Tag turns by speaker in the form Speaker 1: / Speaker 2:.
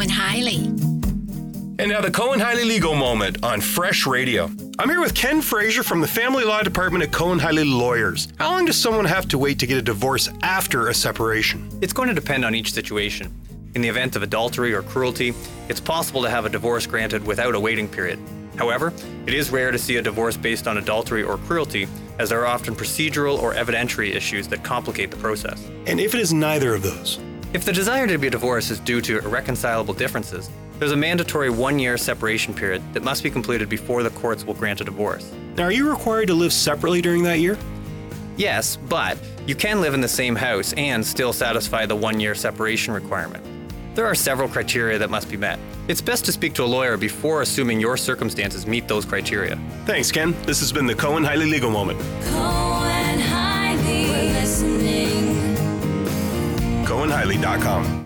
Speaker 1: Cohen-Hiley.
Speaker 2: And now the Cohen-Hiley Legal Moment on Fresh Radio. I'm here with Ken Fraser from the Family Law Department at Cohen-Hiley Lawyers. How long does someone have to wait to get a divorce after a separation?
Speaker 3: It's going to depend on each situation. In the event of adultery or cruelty, it's possible to have a divorce granted without a waiting period. However, it is rare to see a divorce based on adultery or cruelty, as there are often procedural or evidentiary issues that complicate the process.
Speaker 2: And if it is neither of those?
Speaker 3: If the desire to be divorced is due to irreconcilable differences, there's a mandatory 1-year separation period that must be completed before the courts will grant a divorce.
Speaker 2: Now, are you required to live separately during that year?
Speaker 3: Yes, but you can live in the same house and still satisfy the 1-year separation requirement. There are several criteria that must be met. It's best to speak to a lawyer before assuming your circumstances meet those criteria.
Speaker 2: Thanks, Ken. This has been the Cohen-Hiley Legal Moment.
Speaker 4: Cohen-Hiley, we're listening.
Speaker 2: Cohen-Hiley.com